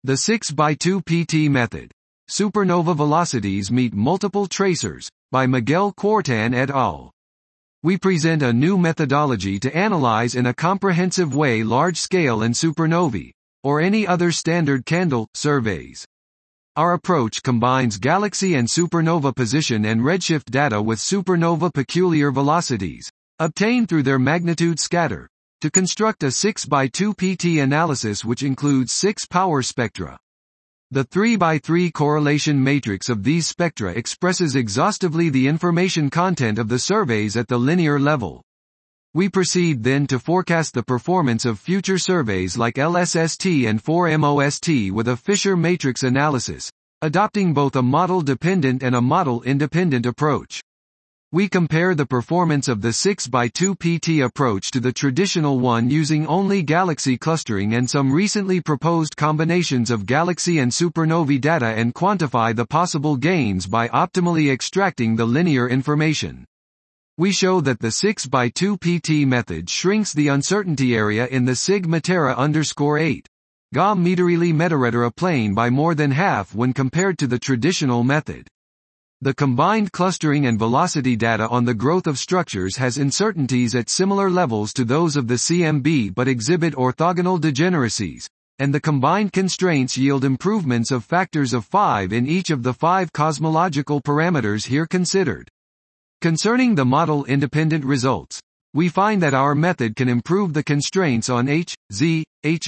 The 6x2 PT method. Supernova velocities meet multiple tracers, by Miguel Quartan et al. We present a new methodology to analyze in a comprehensive way large-scale and supernovae, or any other standard candle, surveys. Our approach combines galaxy and supernova position and redshift data with supernova peculiar velocities, obtained through their magnitude scatter, to construct a 6x2 PT analysis which includes 6 power spectra. The 3x3 correlation matrix of these spectra expresses exhaustively the information content of the surveys at the linear level. We proceed then to forecast the performance of future surveys like LSST and 4MOST with a Fisher matrix analysis, adopting both a model-dependent and a model-independent approach. We compare the performance of the 6x2 PT approach to the traditional one using only galaxy clustering and some recently proposed combinations of galaxy and supernovae data and quantify the possible gains by optimally extracting the linear information. We show that the 6x2 PT method shrinks the uncertainty area in the Sig-Matera_8 Ga Meterili Metaretera plane by more than half when compared to the traditional method. The combined clustering and velocity data on the growth of structures has uncertainties at similar levels to those of the CMB but exhibit orthogonal degeneracies, and the combined constraints yield improvements of factors of 5 in each of the 5 cosmological parameters here considered. Concerning the model-independent results, we find that our method can improve the constraints on H, Z,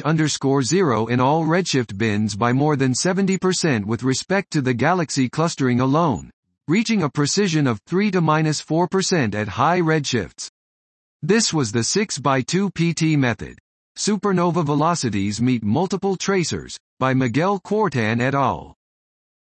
H_0 in all redshift bins by more than 70% with respect to the galaxy clustering alone, reaching a precision of 3 to -4% at high redshifts. This was the 6x2 PT method. Supernova velocities meet multiple tracers, by Miguel Quartan et al.